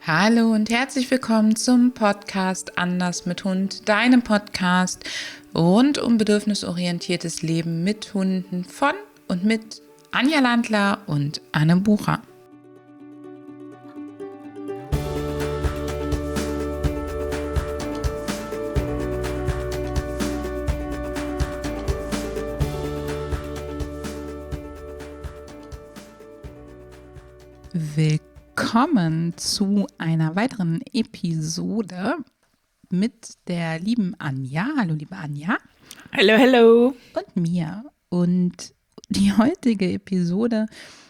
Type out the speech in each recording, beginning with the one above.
Hallo und herzlich willkommen zum Podcast Anders mit Hund, deinem Podcast rund um bedürfnisorientiertes Leben mit Hunden von und mit Anja Landler und Anne Bucher. Willkommen zu einer weiteren Episode mit der lieben Anja. Hallo, liebe Anja. Hallo, hallo. Und mir. Und die heutige Episode,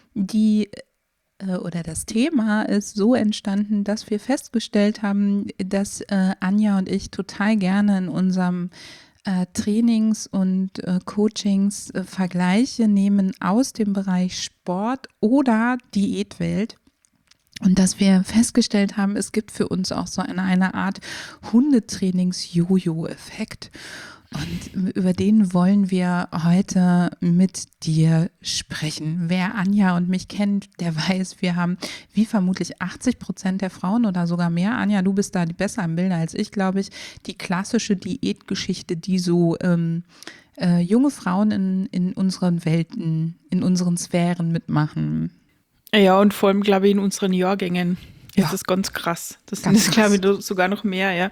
das Thema ist so entstanden, dass wir festgestellt haben, dass Anja und ich total gerne in unserem Trainings und Coachings Vergleiche nehmen aus dem Bereich Sport oder Diätwelt. Und dass wir festgestellt haben, es gibt für uns auch so eine Art Hundetrainings-Jojo-Effekt. Und über den wollen wir heute mit dir sprechen. Wer Anja und mich kennt, der weiß, wir haben wie vermutlich 80% der Frauen oder sogar mehr. Anja, du bist da besser im Bilde als ich, glaube ich. Die klassische Diätgeschichte, die so junge Frauen in unseren Welten, in unseren Sphären mitmachen. Ja, und vor allem, glaube ich, in unseren Jahrgängen ist das ganz krass. Das sind jetzt, glaube ich, sogar noch mehr, ja.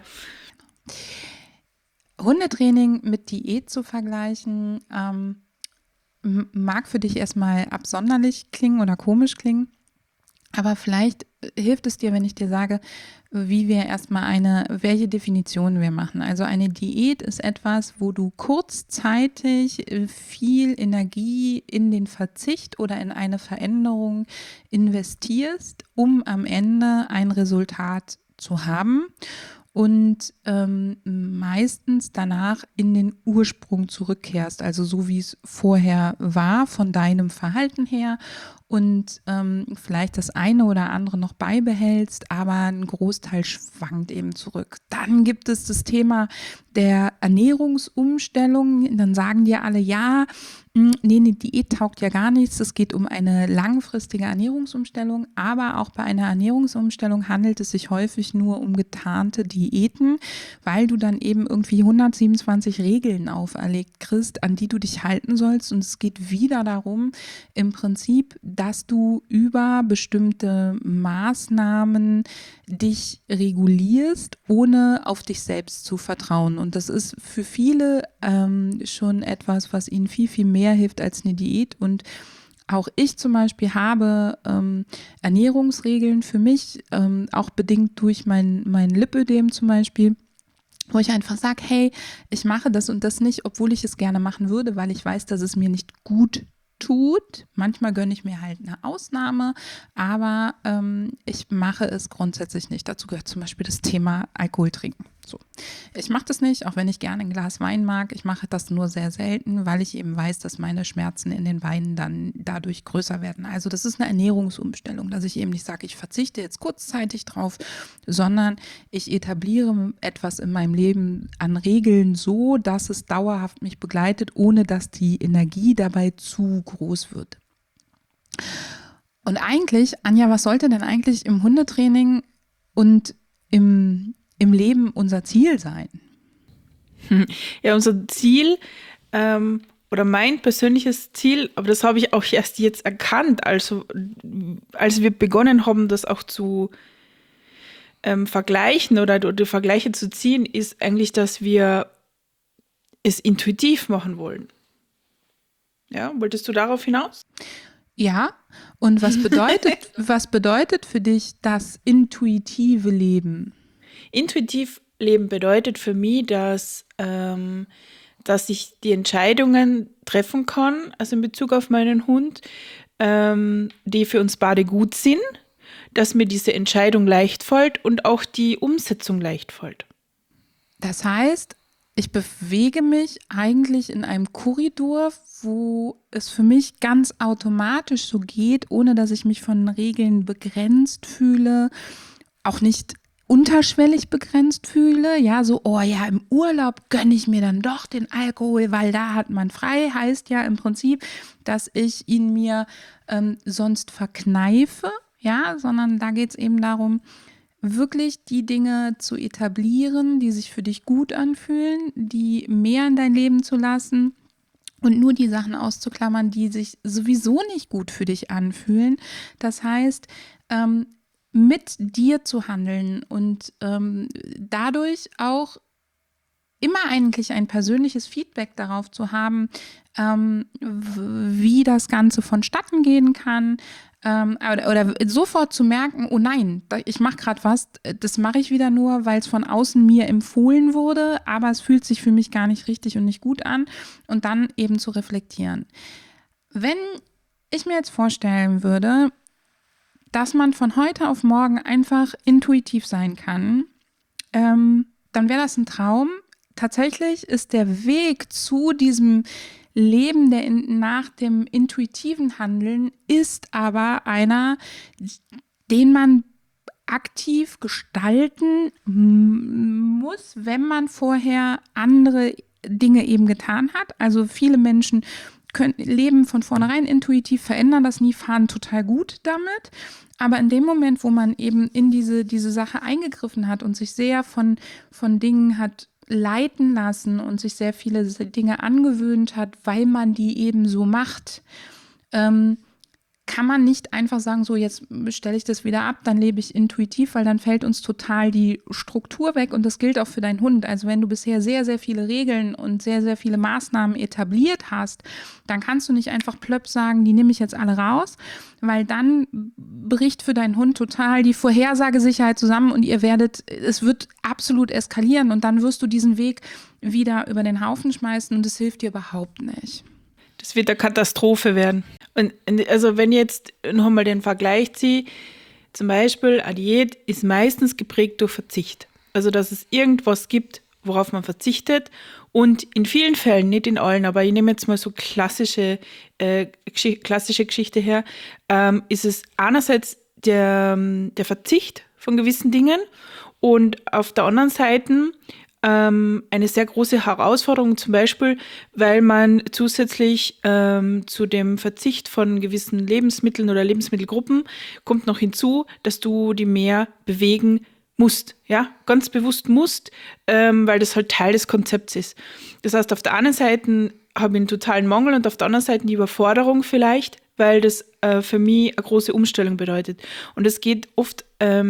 Hundetraining mit Diät zu vergleichen, mag für dich erstmal absonderlich klingen oder komisch klingen, aber vielleicht hilft es dir, wenn ich dir sage, wie wir erstmal welche Definition wir machen. Also eine Diät ist etwas, wo du kurzzeitig viel Energie in den Verzicht oder in eine Veränderung investierst, um am Ende ein Resultat zu haben. Und meistens danach in den Ursprung zurückkehrst, also so wie es vorher war, von deinem Verhalten her und vielleicht das eine oder andere noch beibehältst, aber ein Großteil schwankt eben zurück. Dann gibt es das Thema der Ernährungsumstellung. Dann sagen dir alle, ja, nee, eine Diät taugt ja gar nichts. Es geht um eine langfristige Ernährungsumstellung, aber auch bei einer Ernährungsumstellung handelt es sich häufig nur um getarnte Diäten, weil du dann eben irgendwie 127 Regeln auferlegt kriegst, an die du dich halten sollst. Und es geht wieder darum, im Prinzip, dass du über bestimmte Maßnahmen dich regulierst, ohne auf dich selbst zu vertrauen. Und das ist für viele schon etwas, was ihnen viel, viel mehr hilft als eine Diät. Und auch ich zum Beispiel habe Ernährungsregeln für mich, auch bedingt durch mein Lipödem zum Beispiel, wo ich einfach sage, hey, ich mache das und das nicht, obwohl ich es gerne machen würde, weil ich weiß, dass es mir nicht gut tut. Manchmal gönne ich mir halt eine Ausnahme, aber ich mache es grundsätzlich nicht. Dazu gehört zum Beispiel das Thema Alkohol trinken. So. Ich mache das nicht, auch wenn ich gerne ein Glas Wein mag. Ich mache das nur sehr selten, weil ich eben weiß, dass meine Schmerzen in den Beinen dann dadurch größer werden. Also das ist eine Ernährungsumstellung, dass ich eben nicht sage, ich verzichte jetzt kurzzeitig drauf, sondern ich etabliere etwas in meinem Leben an Regeln so, dass es dauerhaft mich begleitet, ohne dass die Energie dabei zu groß wird. Und eigentlich, Anja, was sollte denn eigentlich im Hundetraining und im Leben unser Ziel sein? Ja, unser Ziel oder mein persönliches Ziel, aber das habe ich auch erst jetzt erkannt, also als wir begonnen haben, das auch zu vergleichen oder Vergleiche zu ziehen, ist eigentlich, dass wir es intuitiv machen wollen. Ja, wolltest du darauf hinaus? Ja, und was bedeutet für dich das intuitive Leben? Intuitiv Leben bedeutet für mich, dass ich die Entscheidungen treffen kann, also in Bezug auf meinen Hund, die für uns beide gut sind, dass mir diese Entscheidung leicht fällt und auch die Umsetzung leicht fällt. Das heißt, ich bewege mich eigentlich in einem Korridor, wo es für mich ganz automatisch so geht, ohne dass ich mich von Regeln begrenzt fühle, auch nicht unterschwellig begrenzt fühle, ja, so, oh ja, im Urlaub gönne ich mir dann doch den Alkohol, weil da hat man frei, heißt ja im Prinzip, dass ich ihn mir sonst verkneife, ja, sondern da geht es eben darum, wirklich die Dinge zu etablieren, die sich für dich gut anfühlen, die mehr in dein Leben zu lassen und nur die Sachen auszuklammern, die sich sowieso nicht gut für dich anfühlen. Das heißt, mit dir zu handeln und dadurch auch immer eigentlich ein persönliches Feedback darauf zu haben, wie das Ganze vonstatten gehen kann, oder sofort zu merken, oh nein, ich mache gerade was, das mache ich wieder nur, weil es von außen mir empfohlen wurde, aber es fühlt sich für mich gar nicht richtig und nicht gut an und dann eben zu reflektieren. Wenn ich mir jetzt vorstellen würde, dass man von heute auf morgen einfach intuitiv sein kann, dann wäre das ein Traum. Tatsächlich ist der Weg zu diesem Leben nach dem intuitiven Handeln ist aber einer, den man aktiv gestalten muss, wenn man vorher andere Dinge eben getan hat. Also viele Menschen leben von vornherein intuitiv, verändern das nie, fahren total gut damit. Aber in dem Moment, wo man eben in diese Sache eingegriffen hat und sich sehr von Dingen hat leiten lassen und sich sehr viele Dinge angewöhnt hat, weil man die eben so macht, kann man nicht einfach sagen, so jetzt stelle ich das wieder ab, dann lebe ich intuitiv, weil dann fällt uns total die Struktur weg und das gilt auch für deinen Hund. Also wenn du bisher sehr, sehr viele Regeln und sehr, sehr viele Maßnahmen etabliert hast, dann kannst du nicht einfach plöpp sagen, die nehme ich jetzt alle raus, weil dann bricht für deinen Hund total die Vorhersagesicherheit zusammen und es wird absolut eskalieren und dann wirst du diesen Weg wieder über den Haufen schmeißen und es hilft dir überhaupt nicht. Das wird eine Katastrophe werden. Und also wenn ich jetzt noch mal den Vergleich ziehe, zum Beispiel eine Diät ist meistens geprägt durch Verzicht. Also dass es irgendwas gibt, worauf man verzichtet. Und in vielen Fällen, nicht in allen, aber ich nehme jetzt mal so klassische Geschichte her, ist es einerseits der Verzicht von gewissen Dingen und auf der anderen Seite eine sehr große Herausforderung, zum Beispiel, weil man zusätzlich zu dem Verzicht von gewissen Lebensmitteln oder Lebensmittelgruppen kommt noch hinzu, dass du die mehr bewegen musst, ja, ganz bewusst musst, weil das halt Teil des Konzepts ist. Das heißt, auf der einen Seite habe ich einen totalen Mangel und auf der anderen Seite die Überforderung vielleicht, weil das für mich eine große Umstellung bedeutet. Und es geht oft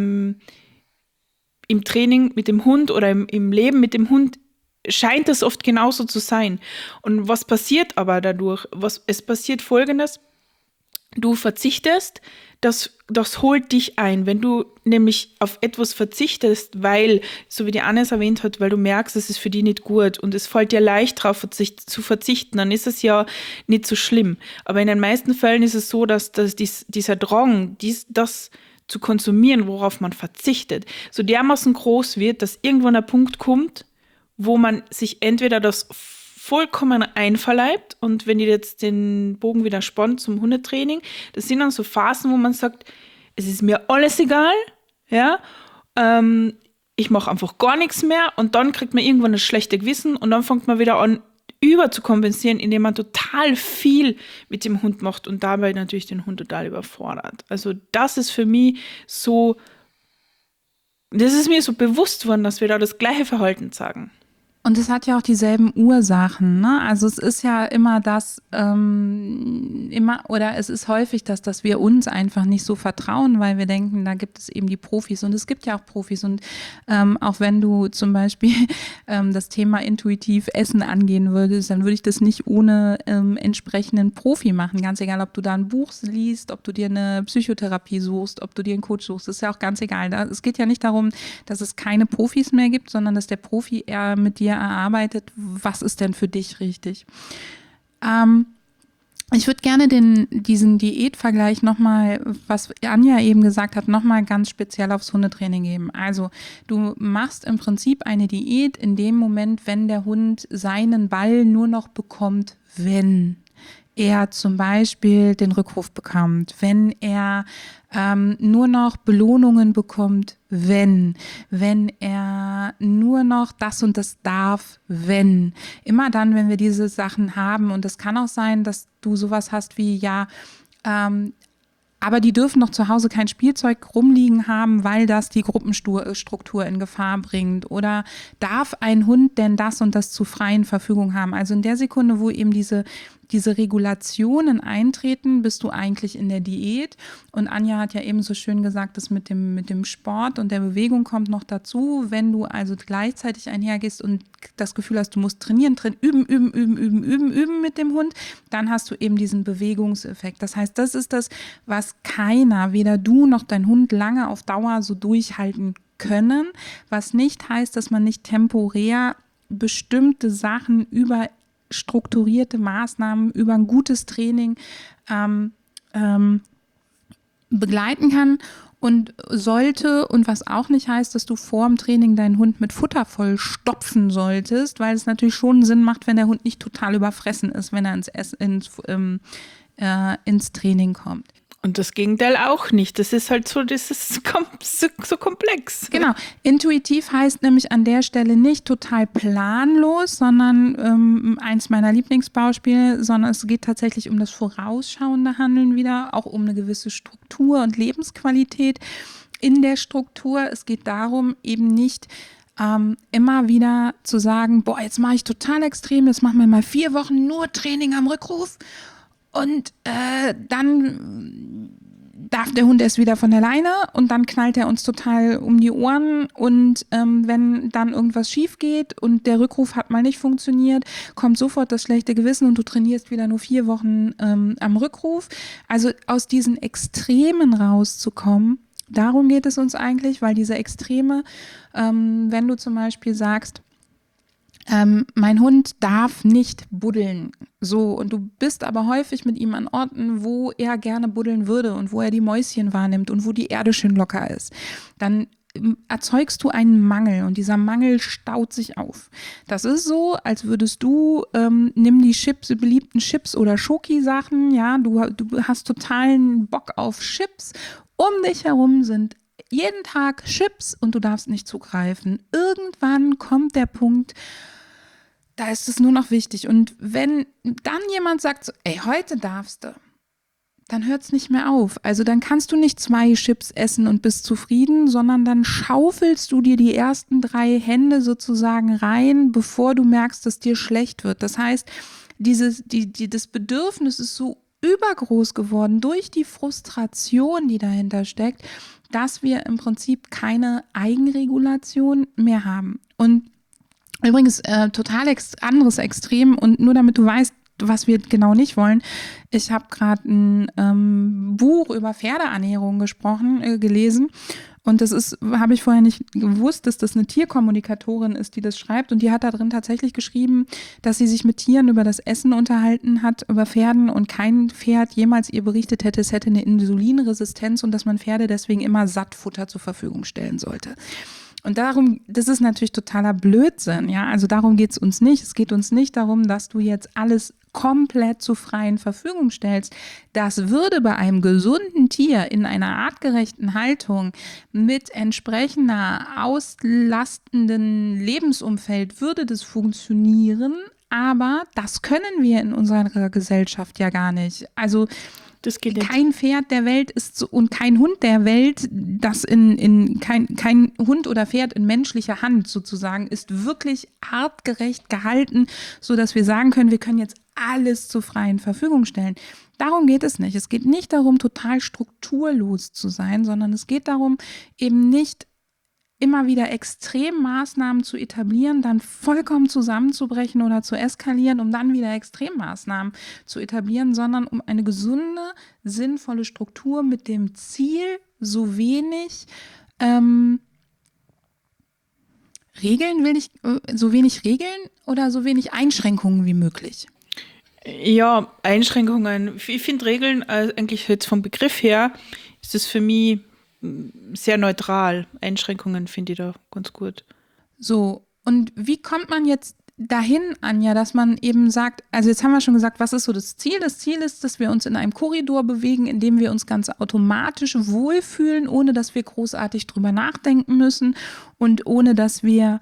im Training mit dem Hund oder im Leben mit dem Hund scheint das oft genauso zu sein. Und was passiert aber dadurch? Es passiert Folgendes: Du verzichtest, das holt dich ein. Wenn du nämlich auf etwas verzichtest, weil, so wie die Anne es erwähnt hat, weil du merkst, es ist für dich nicht gut und es fällt dir leicht drauf zu verzichten, dann ist es ja nicht so schlimm. Aber in den meisten Fällen ist es so, dass dieser Drang, das zu konsumieren, worauf man verzichtet, so dermaßen groß wird, dass irgendwann ein Punkt kommt, wo man sich entweder das vollkommen einverleibt und wenn ihr jetzt den Bogen wieder spannt zum Hundetraining, das sind dann so Phasen, wo man sagt, es ist mir alles egal, ja, ich mache einfach gar nichts mehr und dann kriegt man irgendwann das schlechte Gewissen und dann fängt man wieder an, überzukompensieren, indem man total viel mit dem Hund macht und dabei natürlich den Hund total überfordert. Also das ist für mich so, das ist mir so bewusst worden, dass wir da das gleiche Verhalten sagen. Und es hat ja auch dieselben Ursachen, ne? Also es ist ja immer es ist häufig, dass wir uns einfach nicht so vertrauen, weil wir denken, da gibt es eben die Profis und es gibt ja auch Profis und auch wenn du zum Beispiel das Thema intuitiv Essen angehen würdest, dann würde ich das nicht ohne entsprechenden Profi machen, ganz egal, ob du da ein Buch liest, ob du dir eine Psychotherapie suchst, ob du dir einen Coach suchst, ist ja auch ganz egal. Es geht ja nicht darum, dass es keine Profis mehr gibt, sondern dass der Profi eher mit dir erarbeitet, was ist denn für dich richtig. Ich würde gerne diesen Diätvergleich nochmal, was Anja eben gesagt hat, nochmal ganz speziell aufs Hundetraining geben. Also du machst im Prinzip eine Diät in dem Moment, wenn der Hund seinen Ball nur noch bekommt, wenn er zum Beispiel den Rückruf bekommt, wenn er nur noch Belohnungen bekommt, wenn er nur noch das und das darf, wenn. Immer dann, wenn wir diese Sachen haben. Und es kann auch sein, dass du sowas hast wie, ja, Aber die dürfen doch zu Hause kein Spielzeug rumliegen haben, weil das die Gruppenstruktur in Gefahr bringt. Oder darf ein Hund denn das und das zu freien Verfügung haben? Also in der Sekunde, wo eben diese Regulationen eintreten, bist du eigentlich in der Diät. Und Anja hat ja eben so schön gesagt, das mit dem Sport und der Bewegung kommt noch dazu. Wenn du also gleichzeitig einhergehst und das Gefühl hast, du musst trainieren, üben mit dem Hund, dann hast du eben diesen Bewegungseffekt. Das heißt, das ist das, was keiner, weder du noch dein Hund, lange auf Dauer so durchhalten können, was nicht heißt, dass man nicht temporär bestimmte Sachen über strukturierte Maßnahmen, über ein gutes Training begleiten kann und sollte, und was auch nicht heißt, dass du vor dem Training deinen Hund mit Futter voll stopfen solltest, weil es natürlich schon Sinn macht, wenn der Hund nicht total überfressen ist, wenn er ins Training kommt. Und das Gegenteil auch nicht. Das ist halt so, das ist so komplex. Genau. Intuitiv heißt nämlich an der Stelle nicht total planlos, sondern eins meiner Lieblingsbeispiele, sondern es geht tatsächlich um das vorausschauende Handeln wieder, auch um eine gewisse Struktur und Lebensqualität in der Struktur. Es geht darum, eben nicht immer wieder zu sagen, boah, jetzt mache ich total extrem, jetzt machen wir mal 4 Wochen nur Training am Rückruf. Und dann darf der Hund erst wieder von der Leine und dann knallt er uns total um die Ohren. Und wenn dann irgendwas schief geht und der Rückruf hat mal nicht funktioniert, kommt sofort das schlechte Gewissen und du trainierst wieder nur 4 Wochen am Rückruf. Also aus diesen Extremen rauszukommen, darum geht es uns eigentlich, weil diese Extreme, wenn du zum Beispiel sagst, mein Hund darf nicht buddeln. So, und du bist aber häufig mit ihm an Orten, wo er gerne buddeln würde und wo er die Mäuschen wahrnimmt und wo die Erde schön locker ist. Dann erzeugst du einen Mangel und dieser Mangel staut sich auf. Das ist so, als würdest du, nimm die beliebten Chips oder Schoki-Sachen, ja, du hast totalen Bock auf Chips. Um dich herum sind jeden Tag Chips und du darfst nicht zugreifen. Irgendwann kommt der Punkt, da ist es nur noch wichtig. Und wenn dann jemand sagt, so, ey, heute darfst du, dann hört es nicht mehr auf. Also dann kannst du nicht 2 Chips essen und bist zufrieden, sondern dann schaufelst du dir die ersten 3 Hände sozusagen rein, bevor du merkst, dass dir schlecht wird. Das heißt, das Bedürfnis ist so übergroß geworden durch die Frustration, die dahinter steckt, dass wir im Prinzip keine Eigenregulation mehr haben. Und übrigens, total anderes Extrem und nur damit du weißt, was wir genau nicht wollen. Ich habe gerade ein Buch über Pferdeernährung gelesen und habe ich vorher nicht gewusst, dass das eine Tierkommunikatorin ist, die das schreibt und die hat da drin tatsächlich geschrieben, dass sie sich mit Tieren über das Essen unterhalten hat, über Pferden und kein Pferd jemals ihr berichtet hätte, es hätte eine Insulinresistenz und dass man Pferde deswegen immer Sattfutter zur Verfügung stellen sollte. Und das ist natürlich totaler Blödsinn, ja, also darum geht es uns nicht. Es geht uns nicht darum, dass du jetzt alles komplett zur freien Verfügung stellst. Das würde bei einem gesunden Tier in einer artgerechten Haltung mit entsprechender auslastenden Lebensumfeld würde das funktionieren, aber das können wir in unserer Gesellschaft ja gar nicht. Also kein Pferd der Welt ist so, und kein Hund der Welt, das kein Hund oder Pferd in menschlicher Hand sozusagen ist wirklich artgerecht gehalten, sodass wir sagen können, wir können jetzt alles zur freien Verfügung stellen. Darum geht es nicht. Es geht nicht darum, total strukturlos zu sein, sondern es geht darum, eben nicht immer wieder Extremmaßnahmen zu etablieren, dann vollkommen zusammenzubrechen oder zu eskalieren, um dann wieder Extremmaßnahmen zu etablieren, sondern um eine gesunde, sinnvolle Struktur mit dem Ziel, so wenig Regeln oder so wenig Einschränkungen wie möglich. Ja, Einschränkungen. Ich finde Regeln eigentlich jetzt vom Begriff her, ist es für mich sehr neutral. Einschränkungen finde ich da ganz gut. So, und wie kommt man jetzt dahin, Anja, dass man eben sagt, also jetzt haben wir schon gesagt, was ist so das Ziel? Das Ziel ist, dass wir uns in einem Korridor bewegen, in dem wir uns ganz automatisch wohlfühlen, ohne dass wir großartig drüber nachdenken müssen und ohne dass wir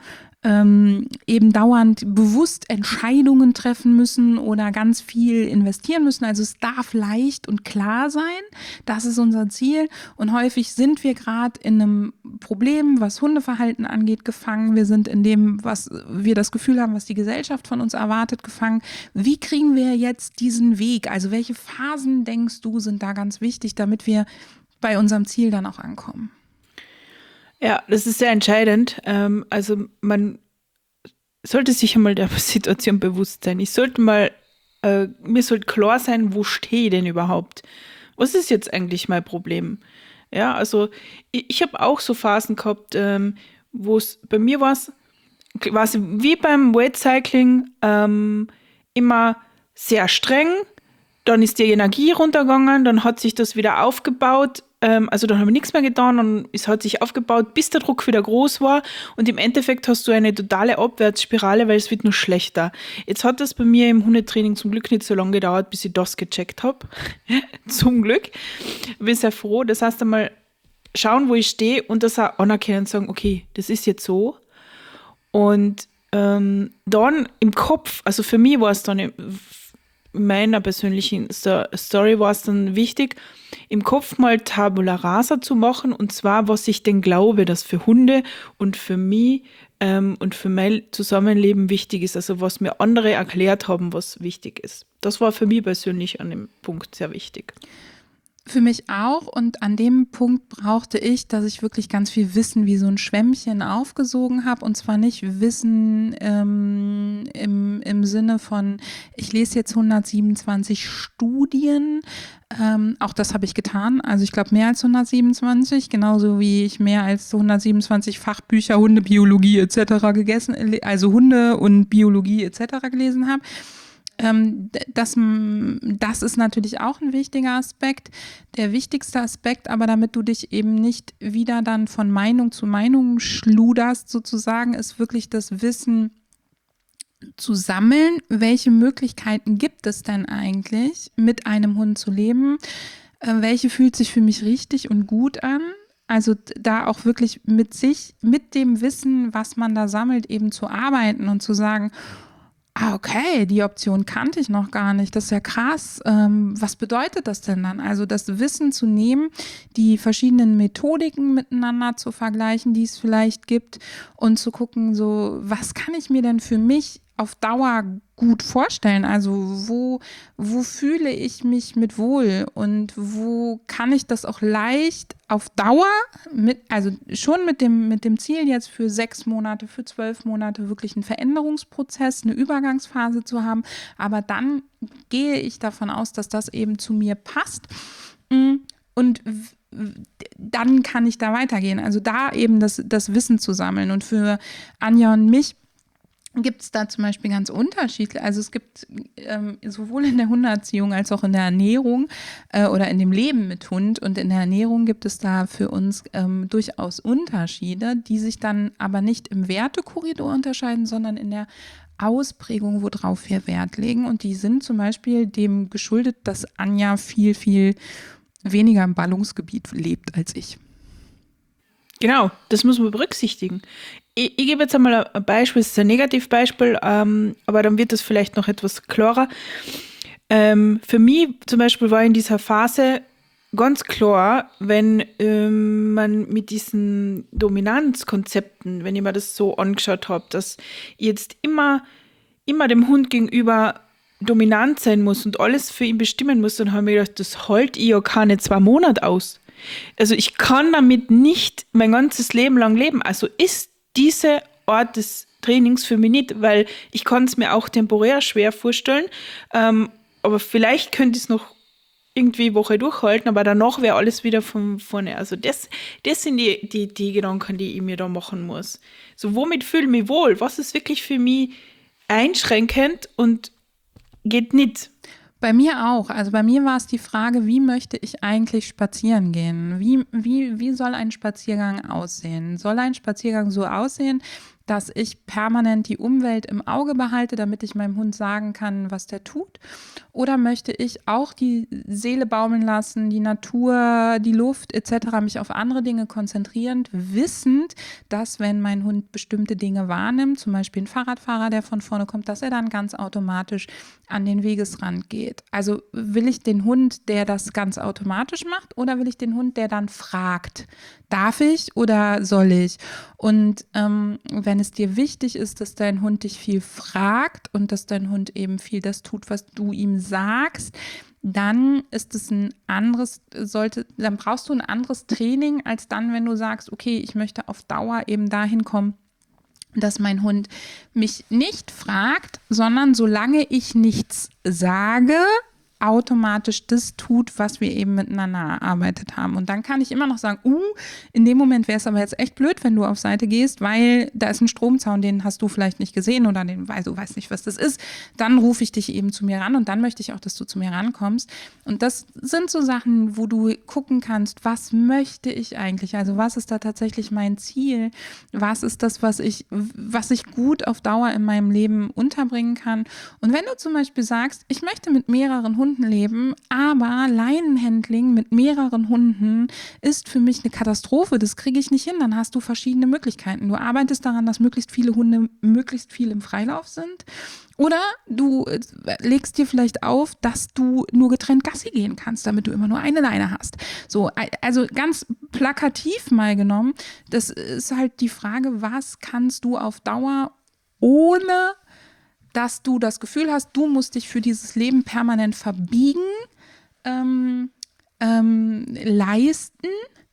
eben dauernd bewusst Entscheidungen treffen müssen oder ganz viel investieren müssen. Also es darf leicht und klar sein. Das ist unser Ziel. Und häufig sind wir gerade in einem Problem, was Hundeverhalten angeht, gefangen. Wir sind in dem, was wir das Gefühl haben, was die Gesellschaft von uns erwartet, gefangen. Wie kriegen wir jetzt diesen Weg? Also welche Phasen, denkst du, sind da ganz wichtig, damit wir bei unserem Ziel dann auch ankommen? Ja, das ist sehr entscheidend. Also man sollte sich einmal der Situation bewusst sein. Mir sollte klar sein, wo stehe ich denn überhaupt? Was ist jetzt eigentlich mein Problem? Ja, also ich habe auch so Phasen gehabt, wo es bei mir war, quasi wie beim Weightcycling, immer sehr streng. Dann ist die Energie runtergegangen, dann hat sich das wieder aufgebaut. Also dann habe ich nichts mehr getan und es hat sich aufgebaut, bis der Druck wieder groß war. Und im Endeffekt hast du eine totale Abwärtsspirale, weil es wird nur schlechter. Jetzt hat das bei mir im Hundetraining zum Glück nicht so lange gedauert, bis ich das gecheckt habe. Zum Glück. Ich bin sehr froh. Das heißt einmal schauen, wo ich stehe und das auch anerkennen und sagen, okay, das ist jetzt so. Und dann im Kopf, also für mich war es dann in meiner persönlichen Story war es dann wichtig, im Kopf mal Tabula Rasa zu machen, und zwar, was ich denn glaube, dass für Hunde und für mich und für mein Zusammenleben wichtig ist, also was mir andere erklärt haben, was wichtig ist. Das war für mich persönlich an dem Punkt sehr wichtig. Für mich auch, und an dem Punkt brauchte ich, dass ich wirklich ganz viel Wissen wie so ein Schwämmchen aufgesogen habe, und zwar nicht Wissen im Sinne von, ich lese jetzt 127 Studien, auch das habe ich getan, also ich glaube mehr als 127, genauso wie ich mehr als 127 Fachbücher Hundebiologie etc. also Hunde und Biologie etc. gelesen habe. Das ist natürlich auch ein wichtiger Aspekt. Der wichtigste Aspekt, aber damit du dich eben nicht wieder dann von Meinung zu Meinung schluderst sozusagen, ist wirklich das Wissen zu sammeln. Welche Möglichkeiten gibt es denn eigentlich, mit einem Hund zu leben? Welche fühlt sich für mich richtig und gut an? Also da auch wirklich mit dem Wissen, was man da sammelt, eben zu arbeiten und zu sagen, okay, die Option kannte ich noch gar nicht. Das ist ja krass. Was bedeutet das denn dann? Also das Wissen zu nehmen, die verschiedenen Methodiken miteinander zu vergleichen, die es vielleicht gibt, und zu gucken, so, was kann ich mir denn für mich auf Dauer gut vorstellen? Also wo fühle ich mich mit wohl und wo kann ich das auch leicht auf Dauer also schon mit dem Ziel jetzt für 6 Monate, für 12 Monate wirklich einen Veränderungsprozess, eine Übergangsphase zu haben, aber dann gehe ich davon aus, dass das eben zu mir passt, und dann kann ich da weitergehen. Also da eben das Wissen zu sammeln, und für Anja und mich gibt es da zum Beispiel ganz unterschiedlich. Also es gibt sowohl in der Hundeerziehung als auch in der Ernährung oder in dem Leben mit Hund und in der Ernährung gibt es da für uns durchaus Unterschiede, die sich dann aber nicht im Wertekorridor unterscheiden, sondern in der Ausprägung, worauf wir Wert legen. Und die sind zum Beispiel dem geschuldet, dass Anja viel, viel weniger im Ballungsgebiet lebt als ich. Genau, das muss man berücksichtigen. Ich gebe jetzt einmal ein Beispiel, es ist ein Negativbeispiel, aber dann wird das vielleicht noch etwas klarer. Für mich zum Beispiel war in dieser Phase ganz klar, wenn man mit diesen Dominanzkonzepten, wenn ich mir das so angeschaut habe, dass ich jetzt immer dem Hund gegenüber dominant sein muss und alles für ihn bestimmen muss, dann habe ich mir gedacht, das hält ich ja keine 2 Monate aus. Also ich kann damit nicht mein ganzes Leben lang leben. Also ist diese Art des Trainings für mich nicht, weil ich kann es mir auch temporär schwer vorstellen, aber vielleicht könnte ich es noch irgendwie eine Woche durchhalten, aber danach wäre alles wieder von vorne. Also das sind die Gedanken, die ich mir da machen muss. So, womit fühle ich mich wohl? Was ist wirklich für mich einschränkend und geht nicht? Bei mir auch. Also bei mir war es die Frage, wie möchte ich eigentlich spazieren gehen? Wie soll ein Spaziergang aussehen? Soll ein Spaziergang so aussehen, dass ich permanent die Umwelt im Auge behalte, damit ich meinem Hund sagen kann, was der tut? Oder möchte ich auch die Seele baumeln lassen, die Natur, die Luft etc., mich auf andere Dinge konzentrierend, wissend, dass wenn mein Hund bestimmte Dinge wahrnimmt, zum Beispiel ein Fahrradfahrer, der von vorne kommt, dass er dann ganz automatisch an den Wegesrand geht. Also will ich den Hund, der das ganz automatisch macht, oder will ich den Hund, der dann fragt, darf ich oder soll ich? Und wenn es dir wichtig ist, dass dein Hund dich viel fragt und dass dein Hund eben viel das tut, was du ihm sagst, dann ist es dann brauchst du ein anderes Training, als dann, wenn du sagst, okay, ich möchte auf Dauer eben dahin kommen, dass mein Hund mich nicht fragt, sondern solange ich nichts sage, automatisch das tut, was wir eben miteinander erarbeitet haben. Und dann kann ich immer noch sagen, in dem Moment wäre es aber jetzt echt blöd, wenn du auf Seite gehst, weil da ist ein Stromzaun, den hast du vielleicht nicht gesehen oder du weißt nicht, was das ist. Dann rufe ich dich eben zu mir ran und dann möchte ich auch, dass du zu mir rankommst. Und das sind so Sachen, wo du gucken kannst, was möchte ich eigentlich? Also was ist da tatsächlich mein Ziel? Was ist das, was ich gut auf Dauer in meinem Leben unterbringen kann? Und wenn du zum Beispiel sagst, ich möchte mit mehreren Hunden leben, aber Leinenhandling mit mehreren Hunden ist für mich eine Katastrophe. Das kriege ich nicht hin. Dann hast du verschiedene Möglichkeiten. Du arbeitest daran, dass möglichst viele Hunde möglichst viel im Freilauf sind. Oder du legst dir vielleicht auf, dass du nur getrennt Gassi gehen kannst, damit du immer nur eine Leine hast. So, also ganz plakativ mal genommen, das ist halt die Frage, was kannst du auf Dauer ohne dass du das Gefühl hast, du musst dich für dieses Leben permanent verbiegen, leisten,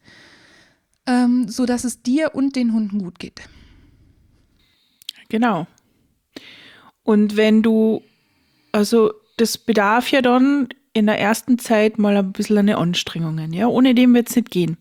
sodass es dir und den Hunden gut geht. Genau. Und also das bedarf ja dann in der ersten Zeit mal ein bisschen eine Anstrengungen, ja, ohne dem wird es nicht gehen.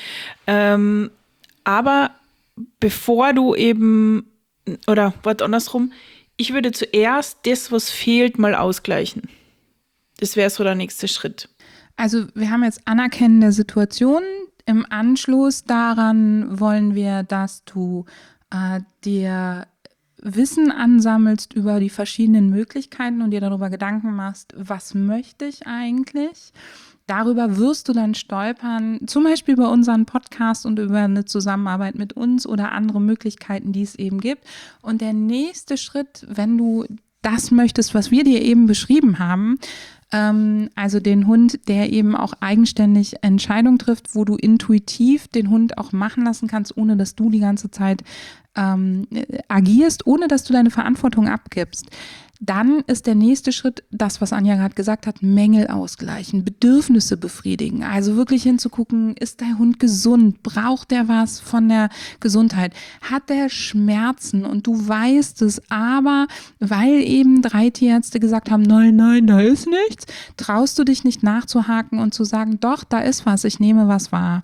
Aber bevor du andersrum, ich würde zuerst das, was fehlt, mal ausgleichen. Das wäre so der nächste Schritt. Also wir haben jetzt Anerkennen der Situation. Im Anschluss daran wollen wir, dass du dir Wissen ansammelst über die verschiedenen Möglichkeiten und dir darüber Gedanken machst, was möchte ich eigentlich? Darüber wirst du dann stolpern, zum Beispiel über unseren Podcast und über eine Zusammenarbeit mit uns oder andere Möglichkeiten, die es eben gibt. Und der nächste Schritt, wenn du das möchtest, was wir dir eben beschrieben haben, also den Hund, der eben auch eigenständig Entscheidungen trifft, wo du intuitiv den Hund auch machen lassen kannst, ohne dass du die ganze Zeit agierst, ohne dass du deine Verantwortung abgibst. Dann ist der nächste Schritt, das, was Anja gerade gesagt hat, Mängel ausgleichen, Bedürfnisse befriedigen. Also wirklich hinzugucken, ist der Hund gesund? Braucht der was von der Gesundheit? Hat der Schmerzen? Und du weißt es, aber weil eben 3 Tierärzte gesagt haben, nein, da ist nichts, traust du dich nicht nachzuhaken und zu sagen, doch, da ist was, ich nehme was wahr.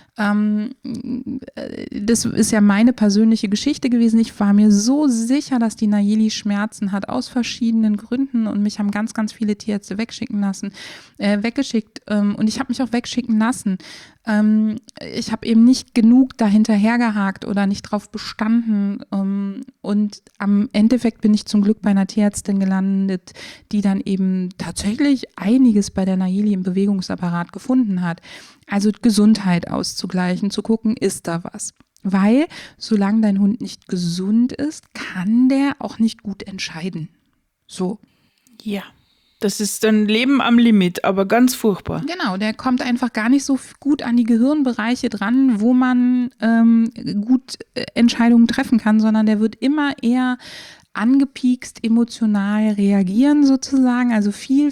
Das ist ja meine persönliche Geschichte gewesen. Ich war mir so sicher, dass die Nayeli Schmerzen hat, aus verschiedenen Gründen, und mich haben ganz, ganz viele Tierärzte weggeschickt und ich habe mich auch wegschicken lassen. Ich habe eben nicht genug dahinterher gehakt oder nicht drauf bestanden, und am Endeffekt bin ich zum Glück bei einer Tierärztin gelandet, die dann eben tatsächlich einiges bei der Nayeli im Bewegungsapparat gefunden hat. Also Gesundheit auszugleichen, zu gucken, ist da was? Weil solange dein Hund nicht gesund ist, kann der auch nicht gut entscheiden. So. Ja, das ist ein Leben am Limit, aber ganz furchtbar. Genau, der kommt einfach gar nicht so gut an die Gehirnbereiche dran, wo man gut Entscheidungen treffen kann, sondern der wird immer eher angepiekst, emotional reagieren sozusagen, also viel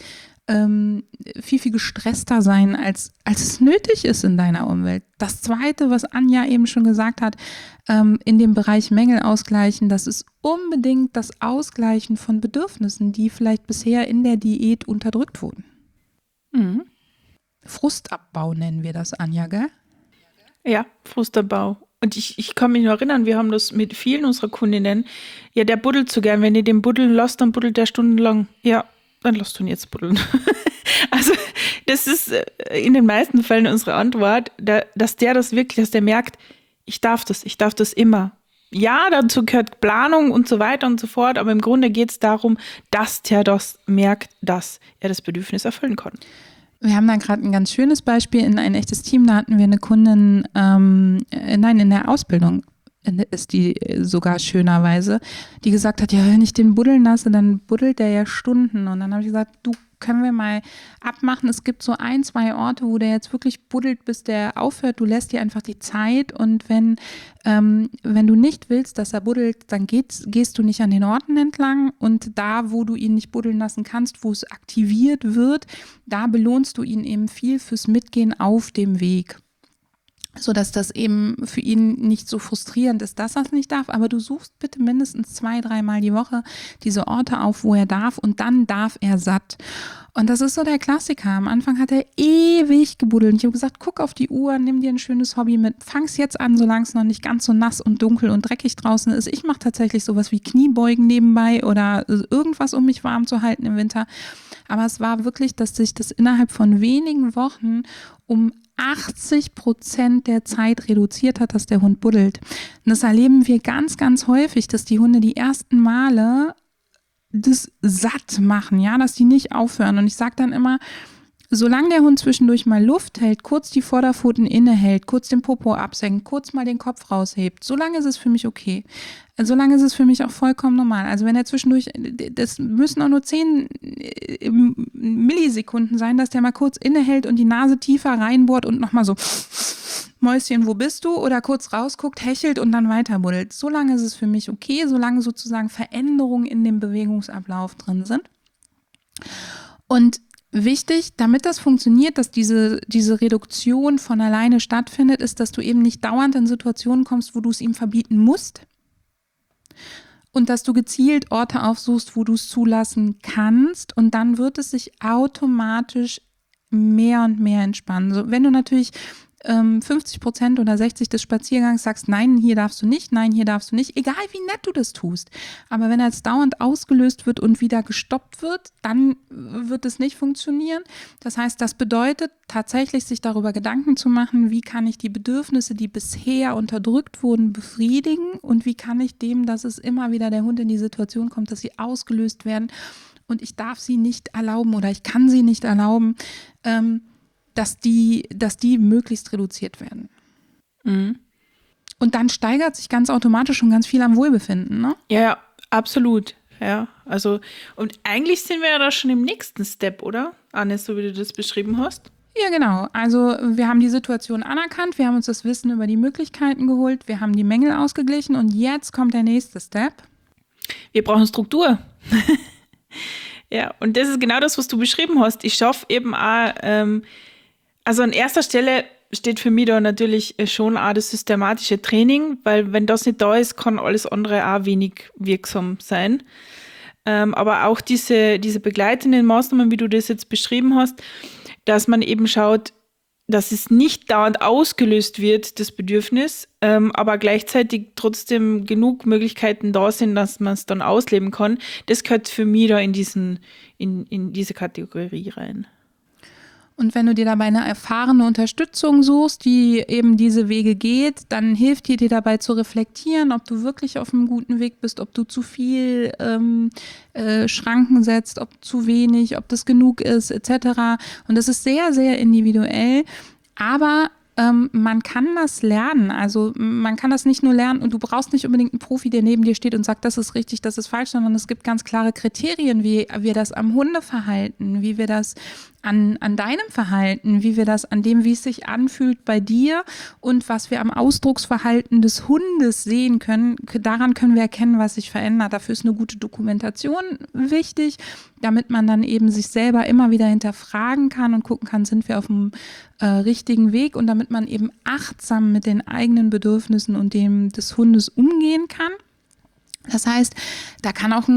gestresster sein, als es nötig ist in deiner Umwelt. Das Zweite, was Anja eben schon gesagt hat, in dem Bereich Mängel ausgleichen, das ist unbedingt das Ausgleichen von Bedürfnissen, die vielleicht bisher in der Diät unterdrückt wurden. Mhm. Frustabbau nennen wir das, Anja, gell? Ja, Frustabbau. Und ich kann mich noch erinnern, wir haben das mit vielen unserer Kundinnen, ja, der buddelt so gern, wenn ihr den buddeln lasst, dann buddelt der stundenlang. Ja, dann lasst du ihn jetzt buddeln. Also das ist in den meisten Fällen unsere Antwort, dass der merkt, ich darf das immer. ja, dazu gehört Planung und so weiter und so fort, aber im Grunde geht es darum, dass der das merkt, dass er das Bedürfnis erfüllen kann. Wir haben da gerade ein ganz schönes Beispiel in ein echtes Team. Da hatten wir eine Kundin, in der Ausbildung ist die sogar schönerweise, die gesagt hat, ja, wenn ich den buddeln lasse, dann buddelt der ja Stunden. Und dann habe ich gesagt, du, können wir mal abmachen. Es gibt so 1, 2 Orte, wo der jetzt wirklich buddelt, bis der aufhört. Du lässt dir einfach die Zeit und wenn du nicht willst, dass er buddelt, dann gehst du nicht an den Orten entlang und da, wo du ihn nicht buddeln lassen kannst, wo es aktiviert wird, da belohnst du ihn eben viel fürs Mitgehen auf dem Weg. Sodass das eben für ihn nicht so frustrierend ist, dass er es nicht darf. Aber du suchst bitte mindestens 2, 3 Mal die Woche diese Orte auf, wo er darf und dann darf er satt. Und das ist so der Klassiker. Am Anfang hat er ewig gebuddelt. Ich habe gesagt, guck auf die Uhr, nimm dir ein schönes Hobby mit. Fang's jetzt an, solange es noch nicht ganz so nass und dunkel und dreckig draußen ist. Ich mache tatsächlich sowas wie Kniebeugen nebenbei oder irgendwas, um mich warm zu halten im Winter. Aber es war wirklich, dass sich das innerhalb von wenigen Wochen um 80% der Zeit reduziert hat, dass der Hund buddelt. Und das erleben wir ganz, ganz häufig, dass die Hunde die ersten Male das satt machen, ja, dass die nicht aufhören. Und ich sage dann immer, solange der Hund zwischendurch mal Luft hält, kurz die Vorderpfoten innehält, kurz den Popo absenkt, kurz mal den Kopf raushebt, solange ist es für mich okay. Solange ist es für mich auch vollkommen normal. Also wenn er zwischendurch, das müssen auch nur 10 Millisekunden sein, dass der mal kurz innehält und die Nase tiefer reinbohrt und nochmal so, Mäuschen, wo bist du? Oder kurz rausguckt, hechelt und dann weiter buddelt. Solange ist es für mich okay, solange sozusagen Veränderungen in dem Bewegungsablauf drin sind. Und wichtig, damit das funktioniert, dass diese Reduktion von alleine stattfindet, ist, dass du eben nicht dauernd in Situationen kommst, wo du es ihm verbieten musst. Und dass du gezielt Orte aufsuchst, wo du es zulassen kannst. Und dann wird es sich automatisch mehr und mehr entspannen. So, wenn du natürlich 50% oder 60% des Spaziergangs sagst, nein, hier darfst du nicht, nein, hier darfst du nicht, egal wie nett du das tust. Aber wenn er jetzt dauernd ausgelöst wird und wieder gestoppt wird, dann wird es nicht funktionieren. Das heißt, das bedeutet tatsächlich, sich darüber Gedanken zu machen, wie kann ich die Bedürfnisse, die bisher unterdrückt wurden, befriedigen und wie kann ich dem, dass es immer wieder der Hund in die Situation kommt, dass sie ausgelöst werden und ich darf sie nicht erlauben oder ich kann sie nicht erlauben, dass die möglichst reduziert werden. Mhm. Und dann steigert sich ganz automatisch schon ganz viel am Wohlbefinden, ne? Ja, absolut. Ja, also, und eigentlich sind wir ja da schon im nächsten Step, oder? Anne, so wie du das beschrieben hast. Ja, genau. Also wir haben die Situation anerkannt, wir haben uns das Wissen über die Möglichkeiten geholt, wir haben die Mängel ausgeglichen und jetzt kommt der nächste Step. Wir brauchen Struktur. Ja, und das ist genau das, was du beschrieben hast. Ich schaffe eben auch, also an erster Stelle steht für mich da natürlich schon auch das systematische Training, weil wenn das nicht da ist, kann alles andere auch wenig wirksam sein. Aber auch diese begleitenden Maßnahmen, wie du das jetzt beschrieben hast, dass man eben schaut, dass es nicht dauernd ausgelöst wird, das Bedürfnis, aber gleichzeitig trotzdem genug Möglichkeiten da sind, dass man es dann ausleben kann, das gehört für mich da in diese Kategorie rein. Und wenn du dir dabei eine erfahrene Unterstützung suchst, die eben diese Wege geht, dann hilft dir dabei zu reflektieren, ob du wirklich auf einem guten Weg bist, ob du zu viel Schranken setzt, ob zu wenig, ob das genug ist, etc. Und das ist sehr, sehr individuell, aber man kann das lernen. Also man kann das nicht nur lernen und du brauchst nicht unbedingt einen Profi, der neben dir steht und sagt, das ist richtig, das ist falsch, sondern es gibt ganz klare Kriterien, wie wir das am Hundeverhalten, wie wir das an deinem Verhalten, wie wir das an dem, wie es sich anfühlt bei dir und was wir am Ausdrucksverhalten des Hundes sehen können. Daran können wir erkennen, was sich verändert. Dafür ist eine gute Dokumentation wichtig, damit man dann eben sich selber immer wieder hinterfragen kann und gucken kann, sind wir auf dem richtigen Weg und damit man eben achtsam mit den eigenen Bedürfnissen und dem des Hundes umgehen kann. Das heißt, da kann auch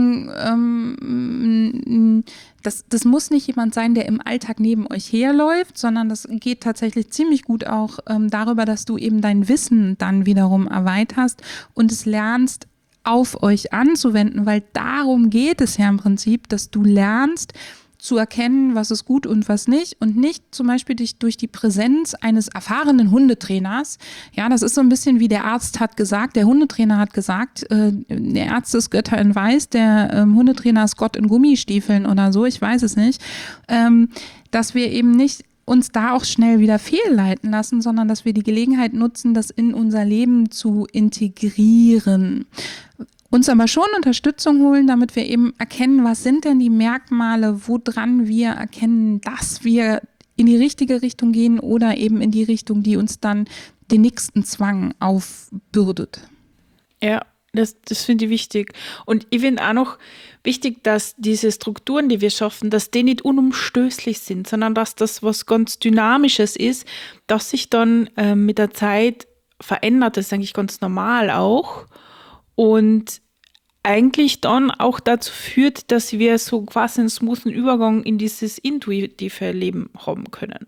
das muss nicht jemand sein, der im Alltag neben euch herläuft, sondern das geht tatsächlich ziemlich gut auch darüber, dass du eben dein Wissen dann wiederum erweiterst und es lernst, auf euch anzuwenden, weil darum geht es ja im Prinzip, dass du lernst, zu erkennen, was ist gut und was nicht und nicht zum Beispiel dich durch die Präsenz eines erfahrenen Hundetrainers, ja, das ist so ein bisschen wie der Arzt hat gesagt, der Hundetrainer hat gesagt, der Arzt ist Götter in Weiß, der Hundetrainer ist Gott in Gummistiefeln oder so, ich weiß es nicht, dass wir eben nicht uns da auch schnell wieder fehlleiten lassen, sondern dass wir die Gelegenheit nutzen, das in unser Leben zu integrieren. Uns aber schon Unterstützung holen, damit wir eben erkennen, was sind denn die Merkmale, woran wir erkennen, dass wir in die richtige Richtung gehen oder eben in die Richtung, die uns dann den nächsten Zwang aufbürdet. Ja, das finde ich wichtig. Und ich finde auch noch wichtig, dass diese Strukturen, die wir schaffen, dass die nicht unumstößlich sind, sondern dass das was ganz Dynamisches ist, das sich dann mit der Zeit verändert. Das ist eigentlich ganz normal auch. Und eigentlich dann auch dazu führt, dass wir so quasi einen smoothen Übergang in dieses intuitive Leben haben können.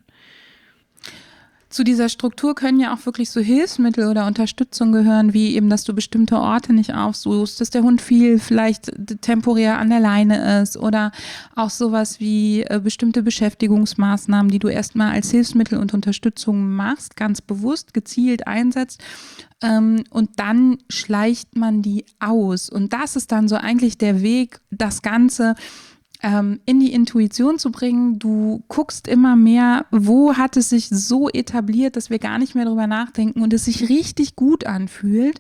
Zu dieser Struktur können ja auch wirklich so Hilfsmittel oder Unterstützung gehören, wie eben, dass du bestimmte Orte nicht aufsuchst, dass der Hund viel vielleicht temporär an der Leine ist oder auch sowas wie bestimmte Beschäftigungsmaßnahmen, die du erstmal als Hilfsmittel und Unterstützung machst, ganz bewusst, gezielt einsetzt. Und dann schleicht man die aus. Und das ist dann so eigentlich der Weg, das Ganze in die Intuition zu bringen. Du guckst immer mehr, wo hat es sich so etabliert, dass wir gar nicht mehr drüber nachdenken und es sich richtig gut anfühlt.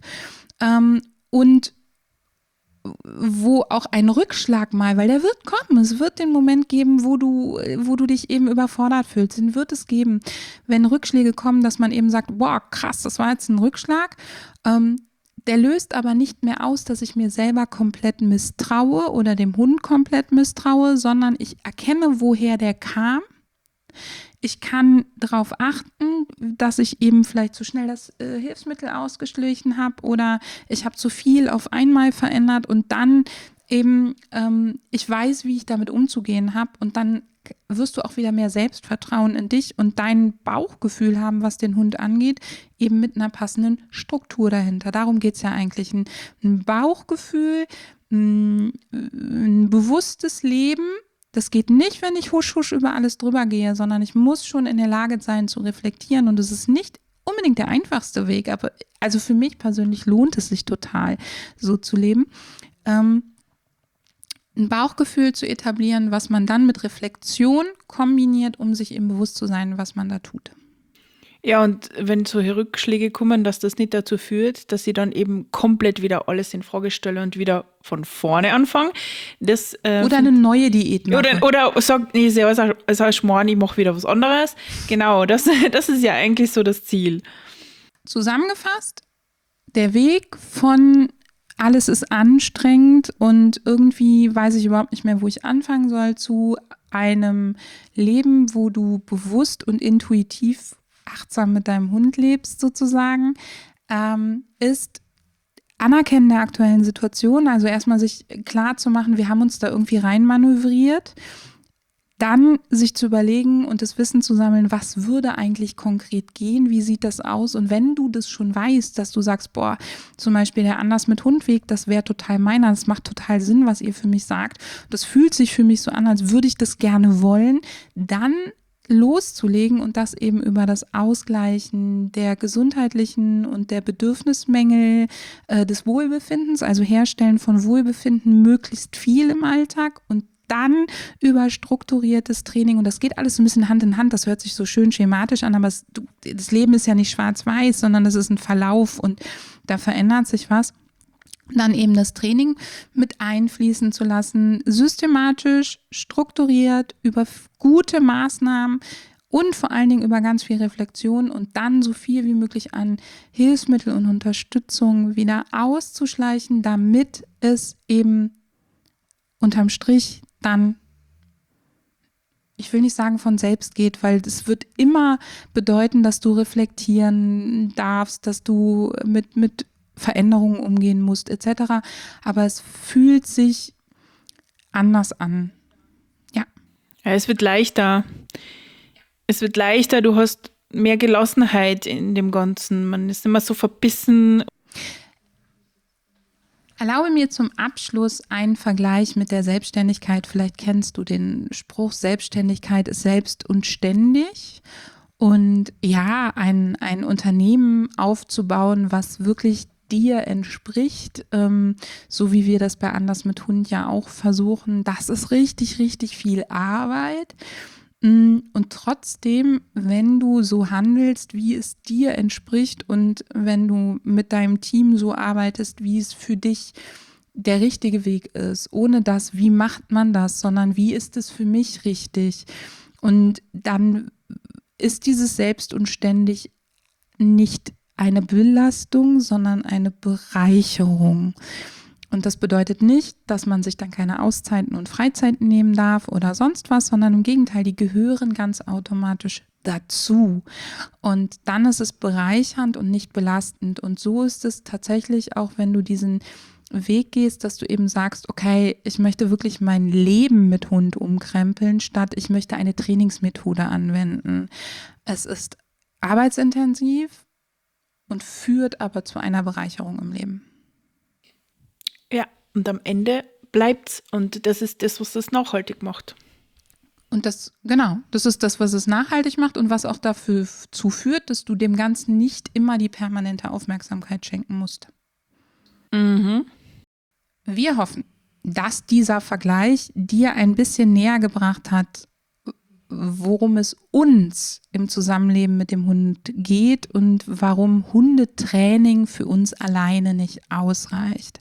Und wo auch ein Rückschlag mal, weil der wird kommen, es wird den Moment geben, wo du dich eben überfordert fühlst, den wird es geben, wenn Rückschläge kommen, dass man eben sagt, boah, krass, das war jetzt ein Rückschlag, der löst aber nicht mehr aus, dass ich mir selber komplett misstraue oder dem Hund komplett misstraue, sondern ich erkenne, woher der kam. Ich kann darauf achten, dass ich eben vielleicht zu schnell das Hilfsmittel ausgeschlichen habe oder ich habe zu viel auf einmal verändert und dann eben, ich weiß, wie ich damit umzugehen habe und dann wirst du auch wieder mehr Selbstvertrauen in dich und dein Bauchgefühl haben, was den Hund angeht, eben mit einer passenden Struktur dahinter. Darum geht es ja eigentlich. Ein Bauchgefühl, ein bewusstes Leben. Das geht nicht, wenn ich husch husch über alles drüber gehe, sondern ich muss schon in der Lage sein zu reflektieren und es ist nicht unbedingt der einfachste Weg, aber also für mich persönlich lohnt es sich total, so zu leben. Ein Bauchgefühl zu etablieren, was man dann mit Reflexion kombiniert, um sich eben bewusst zu sein, was man da tut. Ja, und wenn solche Rückschläge kommen, dass das nicht dazu führt, dass ich dann eben komplett wieder alles in Frage stelle und wieder von vorne anfange. Oder eine neue Diät mache. Oder sag, nee, es heißt Schmarrn, ich mache wieder was anderes. Genau, das ist ja eigentlich so das Ziel. Zusammengefasst, der Weg von alles ist anstrengend und irgendwie weiß ich überhaupt nicht mehr, wo ich anfangen soll, zu einem Leben, wo du bewusst und intuitiv achtsam mit deinem Hund lebst sozusagen, ist Anerkennen der aktuellen Situation, also erstmal sich klar zu machen, wir haben uns da irgendwie reinmanövriert, dann sich zu überlegen und das Wissen zu sammeln, was würde eigentlich konkret gehen, wie sieht das aus und wenn du das schon weißt, dass du sagst, boah, zum Beispiel der Anders mit Hundweg, das wäre total meiner, das macht total Sinn, was ihr für mich sagt, das fühlt sich für mich so an, als würde ich das gerne wollen, dann loszulegen und das eben über das Ausgleichen der gesundheitlichen und der Bedürfnismängel des Wohlbefindens, also Herstellen von Wohlbefinden möglichst viel im Alltag und dann über strukturiertes Training und das geht alles so ein bisschen Hand in Hand, das hört sich so schön schematisch an, aber das Leben ist ja nicht schwarz-weiß, sondern das ist ein Verlauf und da verändert sich was. Dann eben das Training mit einfließen zu lassen, systematisch, strukturiert, über gute Maßnahmen und vor allen Dingen über ganz viel Reflexion und dann so viel wie möglich an Hilfsmittel und Unterstützung wieder auszuschleichen, damit es eben unterm Strich dann, ich will nicht sagen von selbst geht, weil es wird immer bedeuten, dass du reflektieren darfst, dass du mit Veränderungen umgehen musst etc. Aber es fühlt sich anders an. Ja. Ja, es wird leichter. Es wird leichter, du hast mehr Gelassenheit in dem Ganzen. Man ist immer so verbissen. Erlaube mir zum Abschluss einen Vergleich mit der Selbstständigkeit. Vielleicht kennst du den Spruch, Selbstständigkeit ist selbst und ständig. Und ja, ein Unternehmen aufzubauen, was wirklich dir entspricht, so wie wir das bei Anders mit Hund ja auch versuchen, das ist richtig, richtig viel Arbeit. Und trotzdem, wenn du so handelst, wie es dir entspricht und wenn du mit deinem Team so arbeitest, wie es für dich der richtige Weg ist, ohne das, wie macht man das, sondern wie ist es für mich richtig? Und dann ist dieses Selbst und ständig nicht eine Belastung, sondern eine Bereicherung. Und das bedeutet nicht, dass man sich dann keine Auszeiten und Freizeiten nehmen darf oder sonst was, sondern im Gegenteil, die gehören ganz automatisch dazu. Und dann ist es bereichernd und nicht belastend. Und so ist es tatsächlich auch, wenn du diesen Weg gehst, dass du eben sagst, okay, ich möchte wirklich mein Leben mit Hund umkrempeln, statt ich möchte eine Trainingsmethode anwenden. Es ist arbeitsintensiv und führt aber zu einer Bereicherung im Leben. Ja, und am Ende bleibt's. Und das ist das, was das nachhaltig macht. Und das ist das, was es nachhaltig macht und was auch dafür zuführt, dass du dem Ganzen nicht immer die permanente Aufmerksamkeit schenken musst. Mhm. Wir hoffen, dass dieser Vergleich dir ein bisschen näher gebracht hat, worum es uns im Zusammenleben mit dem Hund geht und warum Hundetraining für uns alleine nicht ausreicht.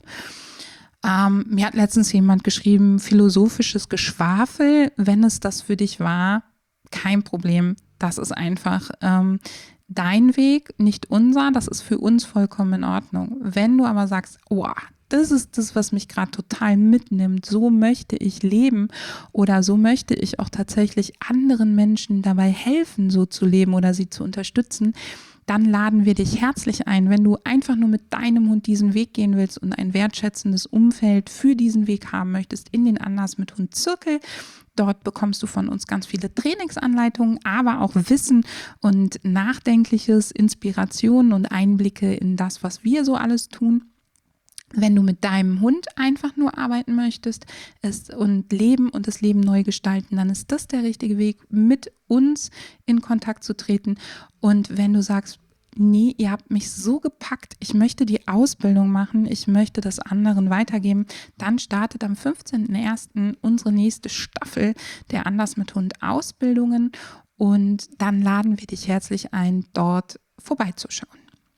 Mir hat letztens jemand geschrieben, philosophisches Geschwafel, wenn es das für dich war, kein Problem. Das ist einfach dein Weg, nicht unser. Das ist für uns vollkommen in Ordnung. Wenn du aber sagst, oh, das ist das, was mich gerade total mitnimmt, so möchte ich leben oder so möchte ich auch tatsächlich anderen Menschen dabei helfen, so zu leben oder sie zu unterstützen, dann laden wir dich herzlich ein, wenn du einfach nur mit deinem Hund diesen Weg gehen willst und ein wertschätzendes Umfeld für diesen Weg haben möchtest, in den Anders mit Hund Zirkel. Dort bekommst du von uns ganz viele Trainingsanleitungen, aber auch Wissen und Nachdenkliches, Inspirationen und Einblicke in das, was wir so alles tun. Wenn du mit deinem Hund einfach nur arbeiten möchtest und leben und das Leben neu gestalten, dann ist das der richtige Weg, mit uns in Kontakt zu treten. Und wenn du sagst, nee, ihr habt mich so gepackt, ich möchte die Ausbildung machen, ich möchte das anderen weitergeben, dann startet am 15.01. unsere nächste Staffel der Anders mit Hund Ausbildungen und dann laden wir dich herzlich ein, dort vorbeizuschauen.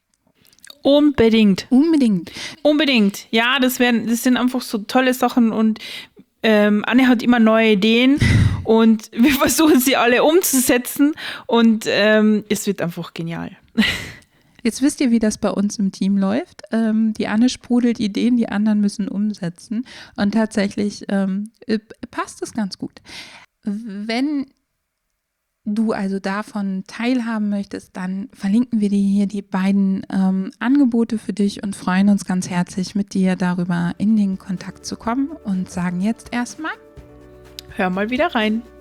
Unbedingt. Unbedingt. Ja, das sind einfach so tolle Sachen und Anne hat immer neue Ideen und wir versuchen sie alle umzusetzen und es wird einfach genial. Jetzt wisst ihr, wie das bei uns im Team läuft. Die Anne sprudelt Ideen, die anderen müssen umsetzen und tatsächlich passt es ganz gut. Wenn du also davon teilhaben möchtest, dann verlinken wir dir hier die beiden Angebote für dich und freuen uns ganz herzlich, mit dir darüber in den Kontakt zu kommen und sagen jetzt erstmal, hör mal wieder rein.